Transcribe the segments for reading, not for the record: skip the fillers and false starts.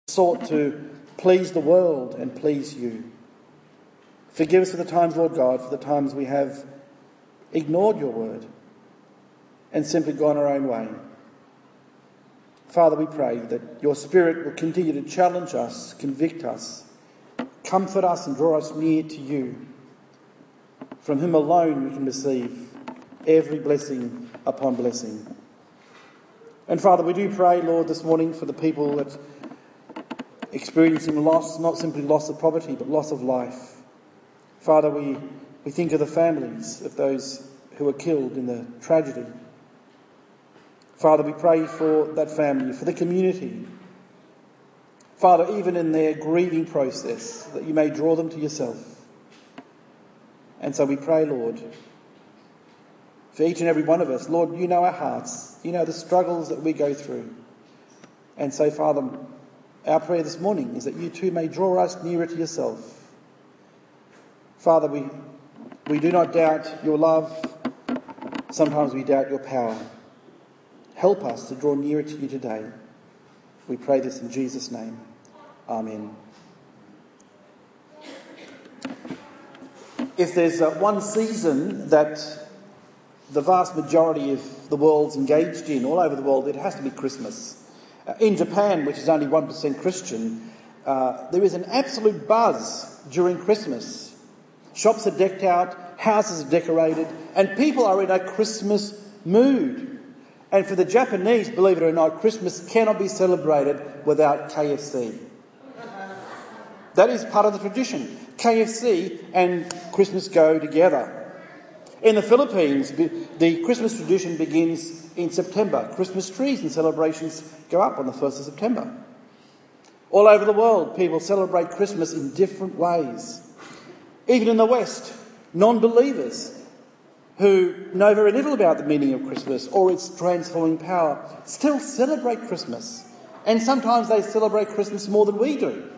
sought to please the world and please you. Forgive us for the times, Lord God, for the times we have ignored your word and simply gone our own way. Father, we pray that your Spirit will continue to challenge us, convict us, comfort us and draw us near to you, from whom alone we can receive every blessing upon blessing. And Father, we do pray, Lord, this morning for the people that are experiencing loss, not simply loss of property, but loss of life. Father, we think of the families of those who were killed in the tragedy. Father, we pray for that family, for the community. Father, even in their grieving process, that you may draw them to yourself. And so we pray, Lord, for each and every one of us. Lord, you know our hearts. You know the struggles that we go through. And so, Father, our prayer this morning is that you too may draw us nearer to yourself. Father, we do not doubt your love. Sometimes we doubt your power. Help us to draw nearer to you today. We pray this in Jesus' name. Amen. If there's one season that the vast majority of the world's engaged in, all over the world, it has to be Christmas. In Japan, which is only 1% Christian, there is an absolute buzz during Christmas. Shops are decked out, houses are decorated, and people are in a Christmas mood. And for the Japanese, believe it or not, Christmas cannot be celebrated without KFC. That is part of the tradition. KFC and Christmas go together. In the Philippines, the Christmas tradition begins in September. Christmas trees and celebrations go up on the 1st of September. All over the world, people celebrate Christmas in different ways. Even in the West, non-believers who know very little about the meaning of Christmas or its transforming power still celebrate Christmas. And sometimes they celebrate Christmas more than we do.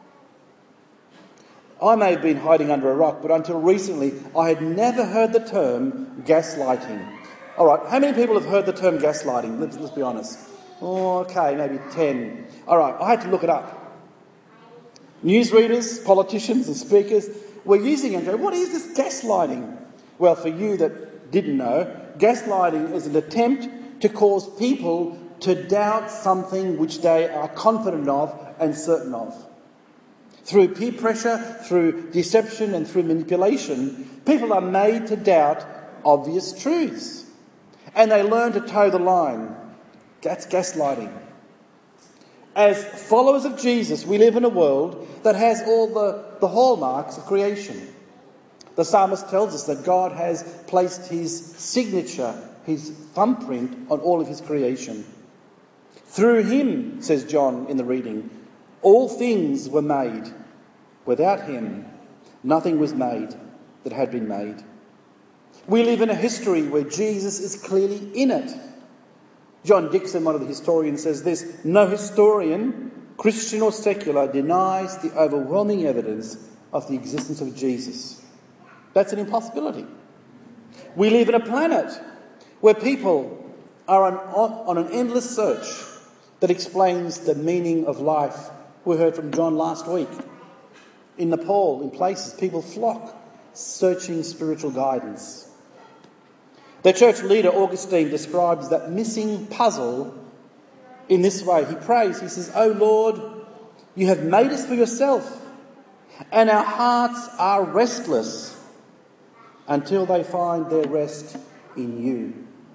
I may have been hiding under a rock, but until recently I had never heard the term gaslighting. All right, how many people have heard the term gaslighting? Let's be honest. Oh, okay, maybe 10. All right, I had to look it up. Newsreaders, politicians and speakers were using it and going, what is this gaslighting? Well, for you that didn't know, gaslighting is an attempt to cause people to doubt something which they are confident of and certain of. Through peer pressure, through deception and through manipulation, people are made to doubt obvious truths. And they learn to toe the line. That's gaslighting. As followers of Jesus, we live in a world that has all the hallmarks of creation. The psalmist tells us that God has placed his signature, his thumbprint on all of his creation. Through him, says John in the reading, all things were made. Without him, nothing was made that had been made. We live in a history where Jesus is clearly in it. John Dixon, one of the historians, says this: no historian, Christian or secular, denies the overwhelming evidence of the existence of Jesus. That's an impossibility. We live in a planet where people are on an endless search that explains the meaning of life. We heard from John last week. In Nepal, in places, people flock, searching spiritual guidance. The church leader, Augustine, describes that missing puzzle in this way. He prays, he says, "O Lord, you have made us for yourself, and our hearts are restless until they find their rest in you."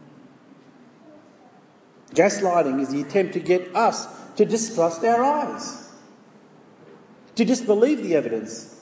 Gaslighting is the attempt to get us to distrust our eyes, to disbelieve the evidence,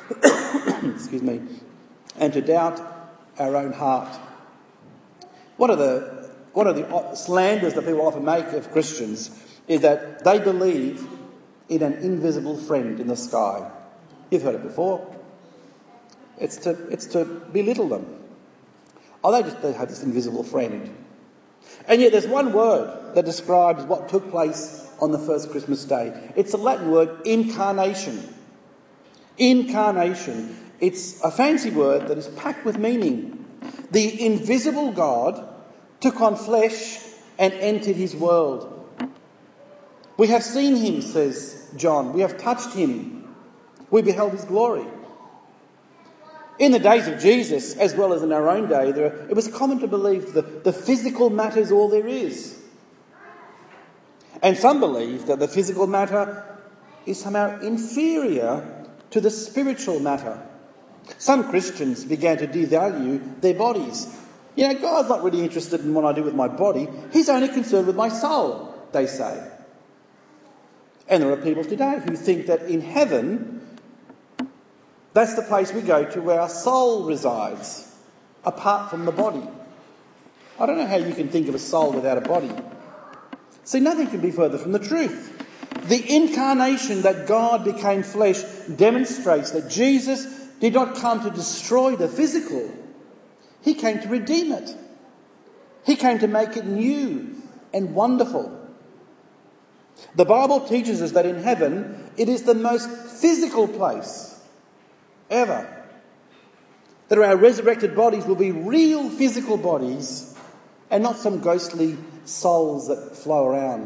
and to doubt our own heart. One of the slanders that people often make of Christians is that they believe in an invisible friend in the sky. You've heard it before. It's to belittle them. Oh, they have this invisible friend. And yet there's one word that describes what took place on the first Christmas day. It's a Latin word, incarnation. Incarnation. It's a fancy word that is packed with meaning. The invisible God took on flesh and entered his world. We have seen him, says John. We have touched him. We beheld his glory. In the days of Jesus, as well as in our own day, it was common to believe that the physical matter is all there is. And some believe that the physical matter is somehow inferior to the spiritual matter. Some Christians began to devalue their bodies. God's not really interested in what I do with my body. He's only concerned with my soul, they say. And there are people today who think that in heaven, that's the place we go to where our soul resides, apart from the body. I don't know how you can think of a soul without a body. See, nothing can be further from the truth. The incarnation that God became flesh demonstrates that Jesus did not come to destroy the physical. He came to redeem it. He came to make it new and wonderful. The Bible teaches us that in heaven, it is the most physical place ever. That our resurrected bodies will be real physical bodies and not some ghostly souls that flow around.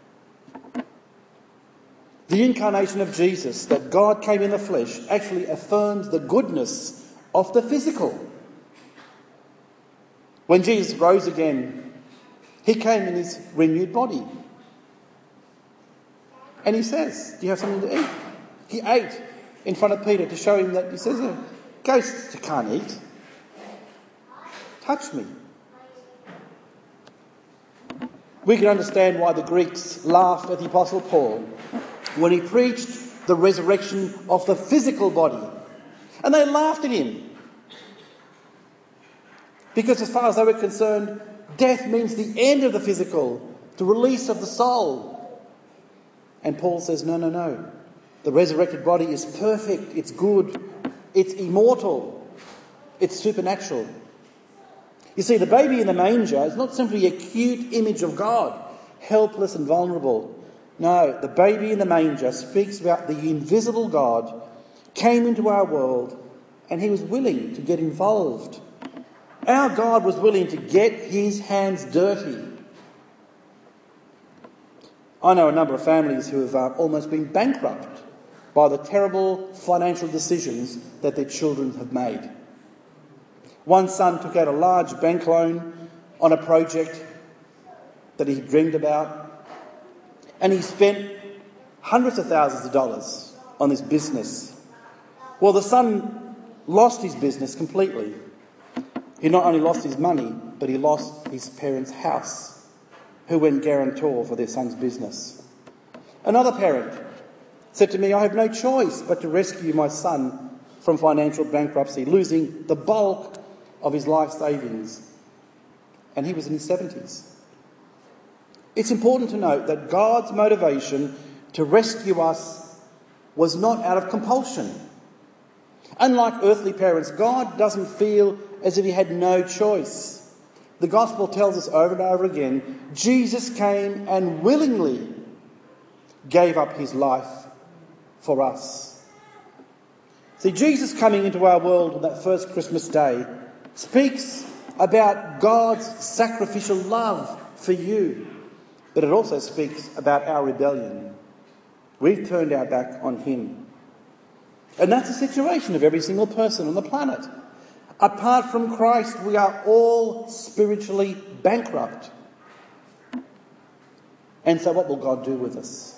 The incarnation of Jesus, that God came in the flesh, actually affirms the goodness of the physical. When Jesus rose again, he came in his renewed body. And he says, do you have something to eat? He ate in front of Peter to show him that, he says, ghosts can't eat. Touch me. We can understand why the Greeks laughed at the Apostle Paul when he preached the resurrection of the physical body. And they laughed at him. Because as far as they were concerned, death means the end of the physical, the release of the soul. And Paul says, no. The resurrected body is perfect, it's good, it's immortal, it's supernatural. You see, the baby in the manger is not simply a cute image of God, helpless and vulnerable. No, the baby in the manger speaks about the invisible God came into our world and he was willing to get involved. Our God was willing to get his hands dirty. I know a number of families who have almost been bankrupt by the terrible financial decisions that their children have made. One son took out a large bank loan on a project that he dreamed about, and he spent hundreds of thousands of dollars on this business. Well, the son lost his business completely. He not only lost his money, but he lost his parents' house, who went guarantor for their son's business. Another parent said to me, I have no choice but to rescue my son from financial bankruptcy, losing the bulk of his life savings. And he was in his 70s. It's important to note that God's motivation to rescue us was not out of compulsion. Unlike earthly parents, God doesn't feel as if he had no choice. The gospel tells us over and over again, Jesus came and willingly gave up his life for us. See, Jesus coming into our world on that first Christmas day speaks about God's sacrificial love for you, but it also speaks about our rebellion. We've turned our back on him. And that's the situation of every single person on the planet. Apart from Christ, we are all spiritually bankrupt. And so what will God do with us?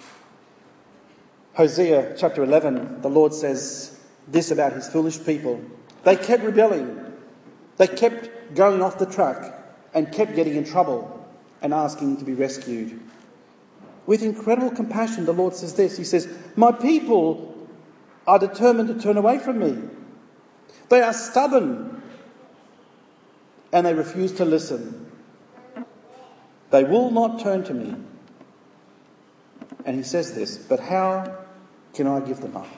Hosea chapter 11, the Lord says this about his foolish people. They kept rebelling. They kept going off the track and kept getting in trouble and asking to be rescued. With incredible compassion, the Lord says this. He says, my people are determined to turn away from me. They are stubborn and they refuse to listen. They will not turn to me. And he says this, but how can I give them up?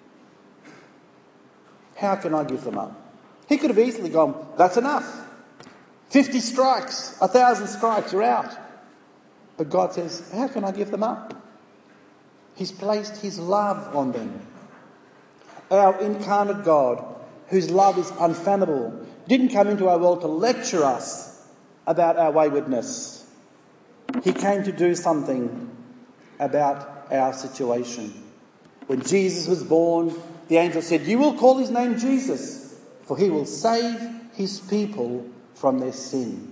How can I give them up? He could have easily gone, that's enough. 50 strikes, 1,000 strikes, you're out. But God says, how can I give them up? He's placed his love on them. Our incarnate God, whose love is unfathomable, didn't come into our world to lecture us about our waywardness. He came to do something about our situation. When Jesus was born, the angel said, "You will call his name Jesus, for he will save his people from their sin."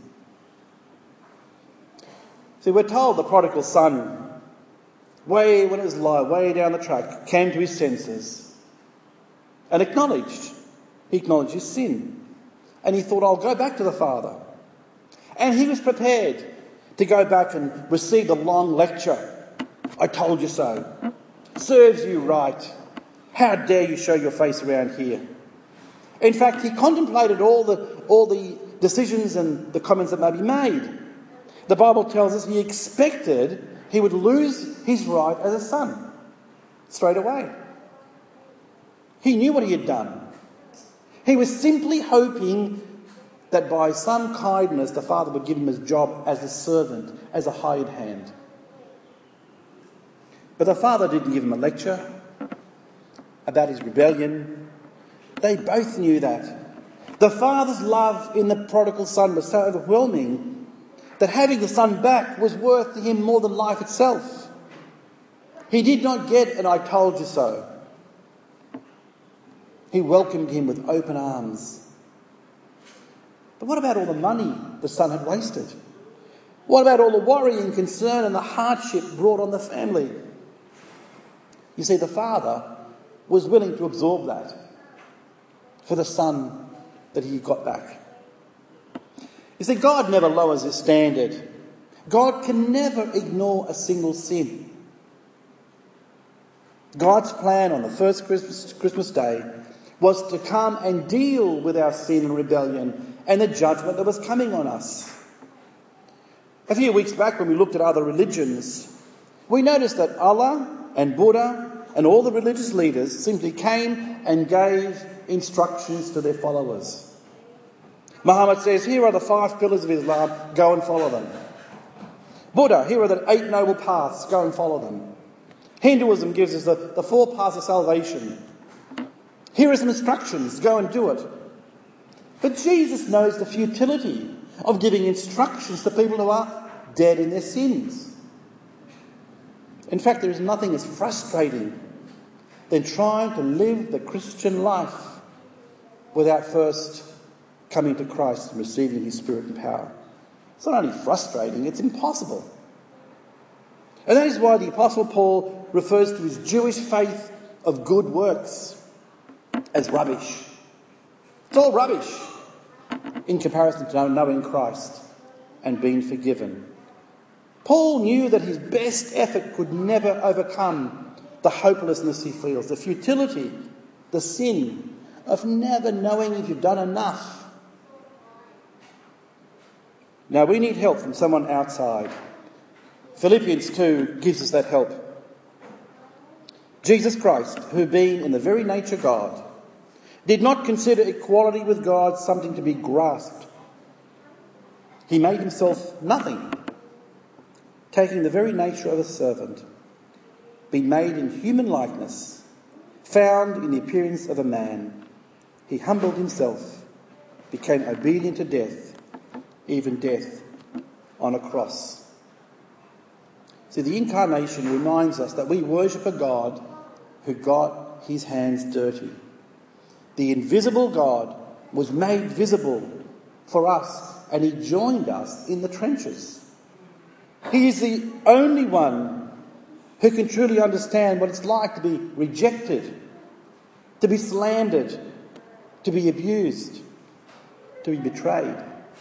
See, we're told the prodigal son, when it was low, way down the track, came to his senses and he acknowledged his sin. And he thought, "I'll go back to the Father." And he was prepared to go back and receive the long lecture. "I told you so. Serves you right. How dare you show your face around here?" In fact, he contemplated all the decisions and the comments that may be made. The Bible tells us he expected he would lose his right as a son straight away. He knew what he had done. He was simply hoping that by some kindness the Father would give him his job as a servant, as a hired hand. But the Father didn't give him a lecture about his rebellion. They both knew that. The Father's love in the prodigal son was so overwhelming that having the son back was worth to him more than life itself. He did not get an "I told you so." He welcomed him with open arms. But what about all the money the son had wasted? What about all the worry and concern and the hardship brought on the family? You see, the Father was willing to absorb that for the son that he got back. You see, God never lowers his standard. God can never ignore a single sin. God's plan on the first Christmas Day was to come and deal with our sin and rebellion and the judgment that was coming on us. A few weeks back, when we looked at other religions, we noticed that Allah and Buddha and all the religious leaders simply came and gave instructions to their followers. Muhammad says, "Here are the 5 pillars of Islam, go and follow them." Buddha, "Here are the 8 noble paths, go and follow them." Hinduism gives us the 4 paths of salvation. Here are some instructions, go and do it. But Jesus knows the futility of giving instructions to people who are dead in their sins. In fact, there is nothing as frustrating than trying to live the Christian life without first coming to Christ and receiving his Spirit and power. It's not only frustrating, it's impossible. And that is why the Apostle Paul refers to his Jewish faith of good works as rubbish. It's all rubbish in comparison to knowing Christ and being forgiven. Paul knew that his best effort could never overcome the hopelessness he feels, the futility, the sin of never knowing if you've done enough. Now, we need help from someone outside. Philippians 2 gives us that help. Jesus Christ, who being in the very nature God, did not consider equality with God something to be grasped. He made himself nothing, taking the very nature of a servant, being made in human likeness, found in the appearance of a man. He humbled himself, became obedient to death, even death on a cross. See, the incarnation reminds us that we worship a God who got his hands dirty. The invisible God was made visible for us, and he joined us in the trenches. He is the only one who can truly understand what it's like to be rejected, to be slandered, to be abused, to be betrayed.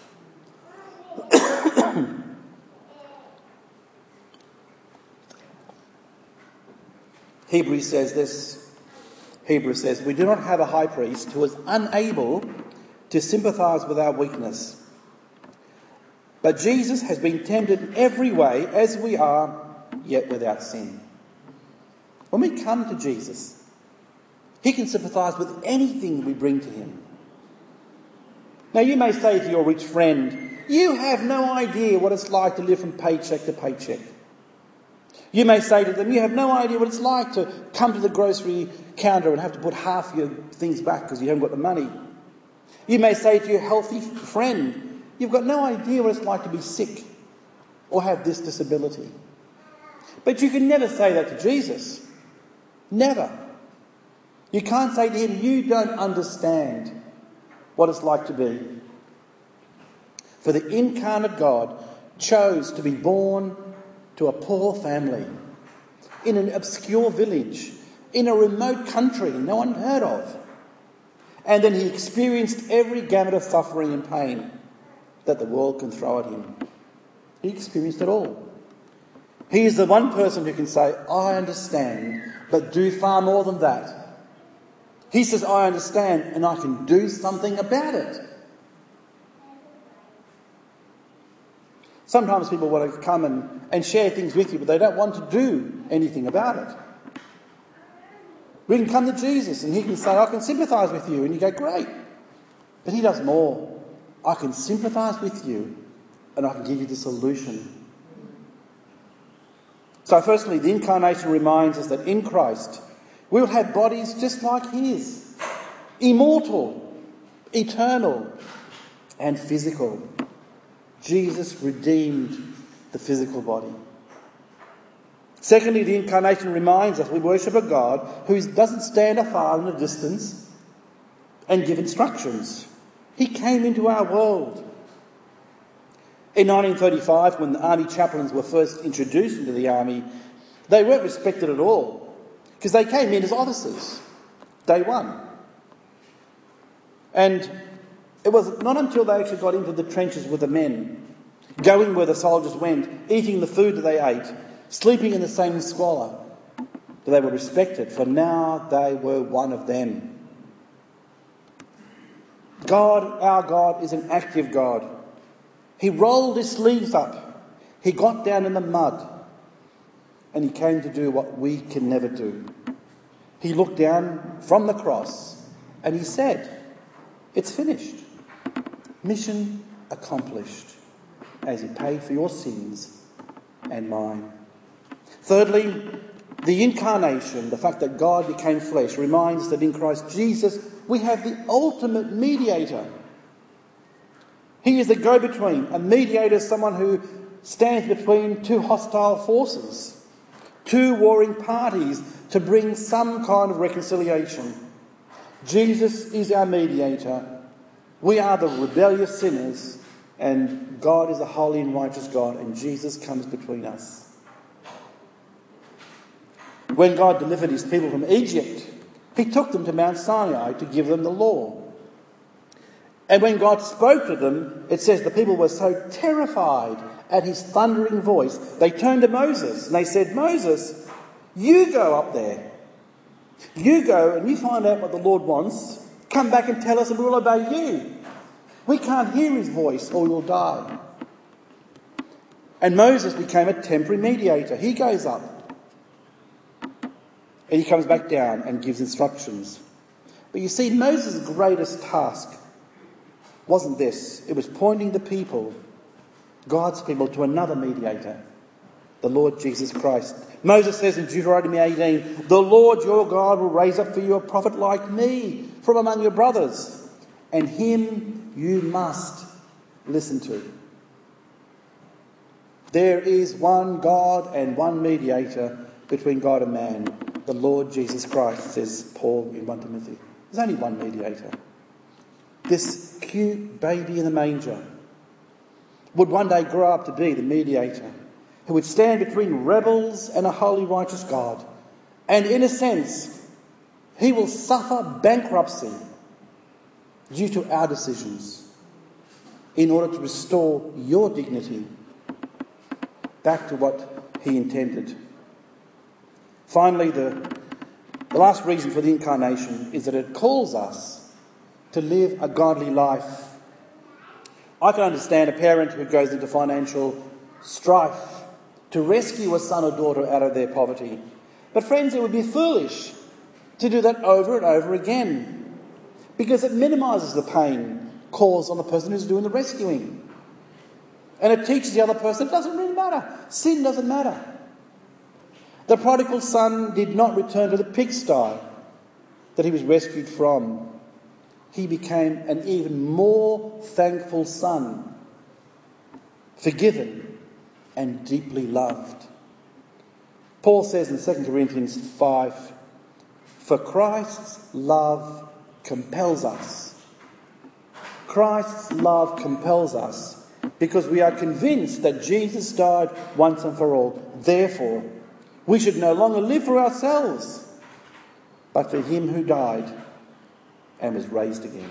Hebrews says this. Hebrews says, "We do not have a high priest who is unable to sympathise with our weakness. But Jesus has been tempted in every way as we are, yet without sin." When we come to Jesus, he can sympathise with anything we bring to him. Now, you may say to your rich friend, "You have no idea what it's like to live from paycheck to paycheck." You may say to them, "You have no idea what it's like to come to the grocery counter and have to put half your things back because you haven't got the money." You may say to your healthy friend, "You've got no idea what it's like to be sick or have this disability." But you can never say that to Jesus. Never. You can't say to him, you don't understand what it's like to be. For the incarnate God chose to be born to a poor family, in an obscure village, in a remote country no one heard of. And then he experienced every gamut of suffering and pain that the world can throw at him. He experienced it all. He is the one person who can say, I understand, but do far more than that. He says, I understand, and I can do something about it. Sometimes people want to come and share things with you, but they don't want to do anything about it. We can come to Jesus and he can say, I can sympathise with you. And you go, great. But he does more. I can sympathise with you and I can give you the solution. So firstly, the incarnation reminds us that in Christ we'll have bodies just like his. Immortal, eternal and physical. Jesus redeemed the physical body. Secondly, the incarnation reminds us we worship a God who doesn't stand afar in the distance and give instructions. He came into our world. In 1935, when the army chaplains were first introduced into the army, they weren't respected at all because they came in as officers, day one. And it was not until they actually got into the trenches with the men, going where the soldiers went, eating the food that they ate, sleeping in the same squalor, that they were respected, for now they were one of them. God, our God, is an active God. He rolled his sleeves up. He got down in the mud. And he came to do what we can never do. He looked down from the cross and he said, it's finished. Mission accomplished, as he paid for your sins and mine. Thirdly, the incarnation, the fact that God became flesh, reminds us that in Christ Jesus we have the ultimate mediator. He is the go-between. A mediator is someone who stands between two hostile forces, two warring parties, to bring some kind of reconciliation. Jesus is our mediator. We are the rebellious sinners, and God is a holy and righteous God, and Jesus comes between us. When God delivered his people from Egypt, he took them to Mount Sinai to give them the law. And when God spoke to them, it says the people were so terrified at his thundering voice, they turned to Moses and they said, Moses, you go up there. You go and you find out what the Lord wants. Come back and tell us and we'll obey you. We can't hear his voice or we'll die. And Moses became a temporary mediator. He goes up. And he comes back down and gives instructions. But you see, Moses' greatest task wasn't this. It was pointing the people, God's people, to another mediator, the Lord Jesus Christ. Moses says in Deuteronomy 18, the Lord your God will raise up for you a prophet like me from among your brothers, and him you must listen to. There is one God and one mediator between God and man, the Lord Jesus Christ, says Paul in 1 Timothy. There's only one mediator. This cute baby in the manger would one day grow up to be the mediator who would stand between rebels and a holy, righteous God. And in a sense, he will suffer bankruptcy due to our decisions in order to restore your dignity back to what he intended. Finally, the last reason for the incarnation is that it calls us to live a godly life. I can understand a parent who goes into financial strife to rescue a son or daughter out of their poverty. But friends, it would be foolish to do that over and over again, because it minimises the pain caused on the person who's doing the rescuing. And it teaches the other person it doesn't really matter. Sin doesn't matter. The prodigal son did not return to the pigsty that he was rescued from. He became an even more thankful son, forgiven and deeply loved. Paul says in 2 Corinthians 5, "For Christ's love compels us." Christ's love compels us because we are convinced that Jesus died once and for all. Therefore, we should no longer live for ourselves, but for him who died and was raised again.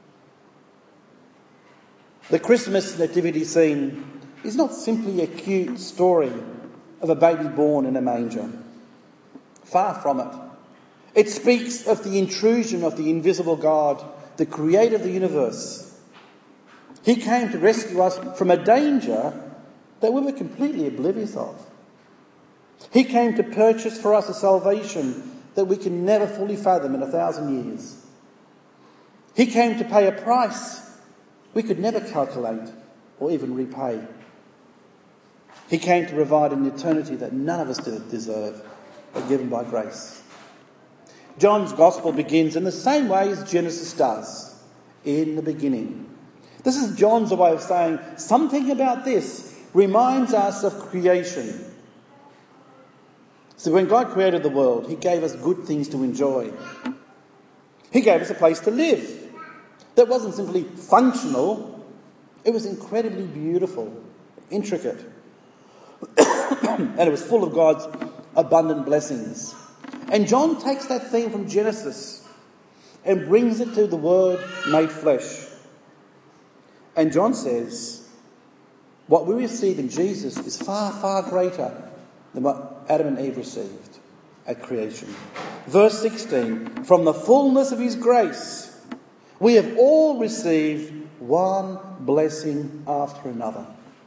The Christmas nativity scene is not simply a cute story of a baby born in a manger. Far from it. It speaks of the intrusion of the invisible God, the creator of the universe. He came to rescue us from a danger that we were completely oblivious of. He came to purchase for us a salvation that we can never fully fathom in 1,000 years. He came to pay a price we could never calculate or even repay. He came to provide an eternity that none of us deserve, but given by grace. John's Gospel begins in the same way as Genesis does, in the beginning. This is John's way of saying something about this reminds us of creation. So when God created the world, he gave us good things to enjoy. He gave us a place to live that wasn't simply functional, it was incredibly beautiful, intricate. And it was full of God's abundant blessings. And John takes that theme from Genesis and brings it to the Word made flesh. And John says, what we receive in Jesus is far, far greater than what Adam and Eve received at creation. Verse 16, from the fullness of his grace, we have all received one blessing after another.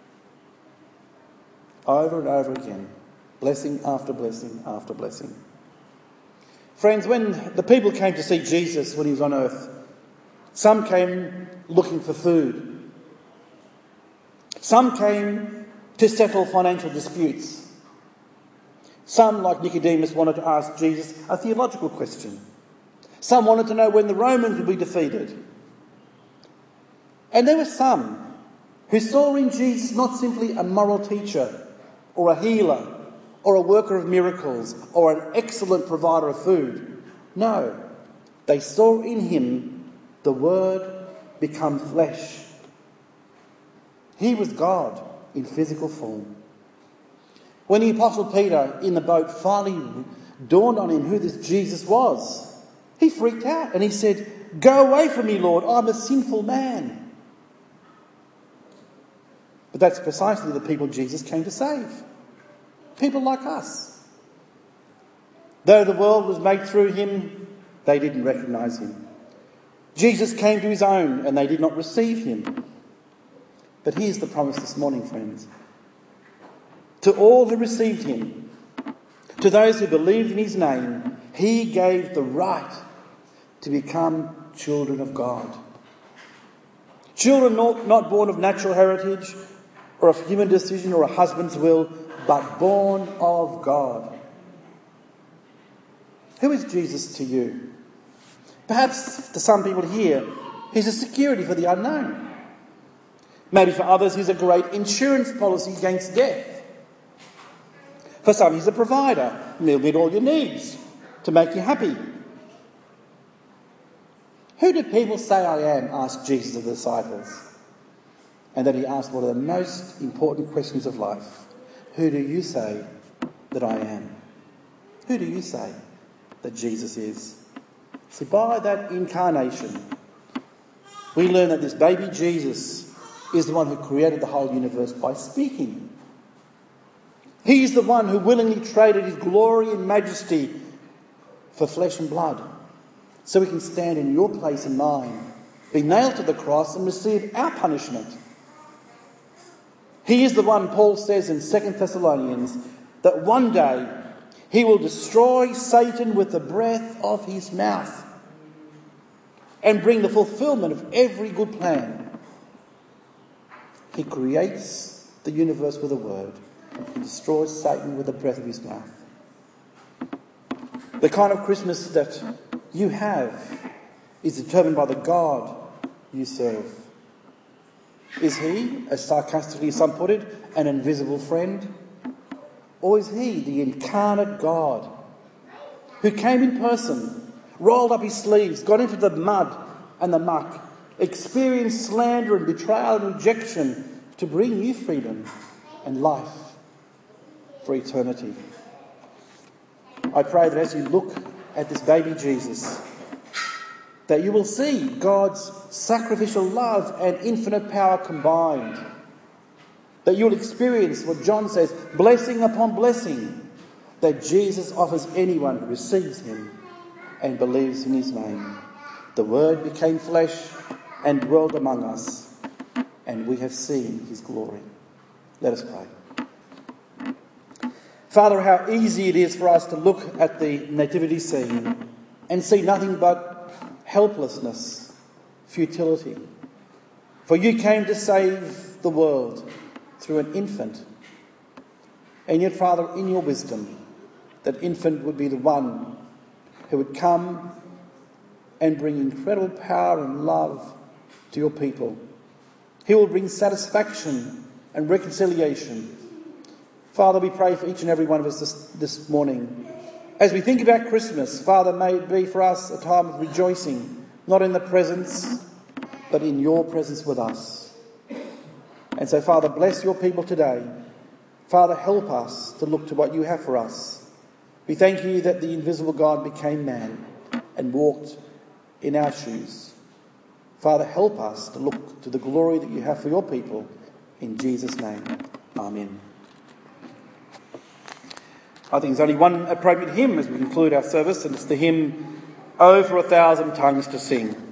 Over and over again. Blessing after blessing after blessing. Friends, when the people came to see Jesus when he was on earth, some came looking for food. Some came to settle financial disputes. Some, like Nicodemus, wanted to ask Jesus a theological question. Some wanted to know when the Romans would be defeated. And there were some who saw in Jesus not simply a moral teacher or a healer or a worker of miracles or an excellent provider of food. No, they saw in him the Word become flesh. He was God in physical form. When the Apostle Peter in the boat finally dawned on him who this Jesus was, he freaked out and he said, "Go away from me, Lord, I'm a sinful man." But that's precisely the people Jesus came to save. People like us. Though the world was made through him, they didn't recognise him. Jesus came to his own and they did not receive him. But here's the promise this morning, friends. To all who received him, to those who believed in his name, he gave the right to become children of God. Children not born of natural heritage or of human decision or a husband's will, but born of God. Who is Jesus to you? Perhaps to some people here, he's a security for the unknown. Maybe for others, he's a great insurance policy against death. For some, he's a provider. He'll meet all your needs to make you happy. Who do people say I am? Asked Jesus of the disciples. And then he asked one of the most important questions of life. Who do you say that I am? Who do you say that Jesus is? See, by that incarnation, we learn that this baby Jesus is the one who created the whole universe by speaking. He is the one who willingly traded his glory and majesty for flesh and blood, so we can stand in your place and mine, be nailed to the cross and receive our punishment. He is the one, Paul says in 2 Thessalonians, that one day he will destroy Satan with the breath of his mouth and bring the fulfillment of every good plan. He creates the universe with a word. He destroys Satan with the breath of his mouth. The kind of Christmas that you have is determined by the God you serve. Is he, as sarcastically some put it, an invisible friend? Or is he the incarnate God who came in person, rolled up his sleeves, got into the mud and the muck, experienced slander and betrayal and rejection to bring you freedom and life for eternity? I pray that as you look at this baby Jesus, that you will see God's sacrificial love and infinite power combined. That you'll experience what John says, blessing upon blessing, that Jesus offers anyone who receives him and believes in his name. The Word became flesh and dwelled among us, and we have seen his glory. Let us pray. Father, how easy it is for us to look at the nativity scene and see nothing but helplessness, futility. For you came to save the world through an infant. And yet, Father, in your wisdom, that infant would be the one who would come and bring incredible power and love to your people. He will bring satisfaction and reconciliation. Father, we pray for each and every one of us this morning. As we think about Christmas, Father, may it be for us a time of rejoicing, not in the presence, but in your presence with us. And so, Father, bless your people today. Father, help us to look to what you have for us. We thank you that the invisible God became man and walked in our shoes. Father, help us to look to the glory that you have for your people. In Jesus' name, amen. I think there's only one appropriate hymn as we conclude our service, and it's the hymn, "Oh, for 1,000 tongues to sing."